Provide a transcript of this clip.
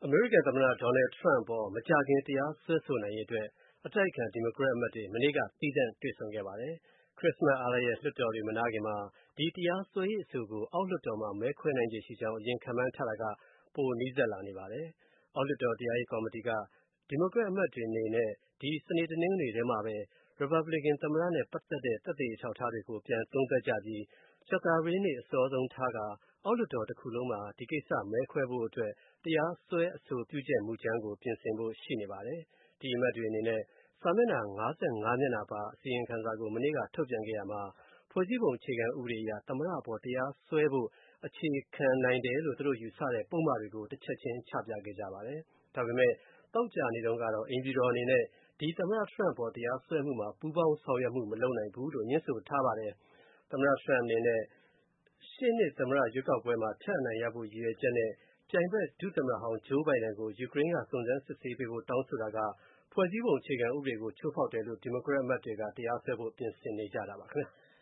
အမေရိကန်သမ္မတ Donald Trump အပေါ်မကြာခင်တရားစွဲဆိုနိုင်ရေးအတွက်အတိုက်အခံဒီမိုကရက်အမတ်တွေမနေ့ကသီးသန့်တွေ့ဆုံခဲ့ပါတယ်။ ခရစ္စမတ်အားလပ်ရက်လွှတ်တော်တွေမနားခင်မှာဒီတရားစွဲရေးအဆိုကိုအောက်လွှတ်တော်မှာမဲခွဲနိုင်ခြေရှိကြောင်းအရင်ခန့်မှန်းထားတာကပိုနီးစပ်လာနေပါတယ်။ အောက်လွှတ်တော်တရားရေးကော်မတီကဒီမိုကရက်အမတ်တွေအနေနဲ့ဒီစနေတနင်္ဂနွေထဲမှာပဲ Republican သမ္မတနဲ့ပတ်သက်တဲ့သက်သေအထောက်အထားတွေကိုပြန်သုံးသပ်ကြပြီးကြာသပတေးနေ့အစောဆုံးထားကာအောက်လွှတ်တော်တစ်ခုလုံးမှာဒီကိစ္စမဲခွဲဖို့အတွက်တရားစွဲအဆိုပြုချက်မူကြမ်းကိုပြင်ဆင်ဖို့ရှိနေပါတယ်။ ဒီအမတ်တွေအနေနဲ့စာမျက်နှာ55မျက်နှာပါအစီရင်ခံစာကိုမနေ့ကထုတ်ပြန်ခဲ့ရာမှာဖွဲ့စည်းပုံအခြေခံဥပဒေအရသမ္မတအပေါ်တရားစွဲဖို့အခြေခံနိုင်တယ်လို့သူတို့ယူဆတဲ့ပုဒ်မတွေကိုတစ်ချက်ချင်းချပြခဲ့ကြပါတယ်။ ဒါပေမဲ့သောကြာနေ့တုန်းကတော့အိမ်ဖြူတော်အနေနဲ့ဒီသမ္မတ Trump အပေါ်တရားစွဲမှုမှာပူးပေါင်းဆောင်ရွက်မှုမလုပ်နိုင်ဘူးလို့ငြင်းဆိုထားပါတယ်။ သမ္မတ Trump အနေနဲ့ရှေ့နှစ်သမ္မတရွေးကောက်ပွဲမှာထပ်အနိုင်ရဖို့ရည်ရွယ်ချက်နဲ့ပြိုင်ဘက်ဒုသမ္မတဟောင်း Joe Biden ကိုယူကရိန်းကစုံစမ်းစစ်ဆေးပေးဖို့တောင်းဆိုတာကဖွဲ့စည်းပုံအခြေခံဥပဒေကိုချိုးဖောက်တယ်လို့ဒီမိုကရက်အမတ်တွေကတရားစွဲဖို့ပြင်ဆင်နေကြတာပါခင်ဗျာ။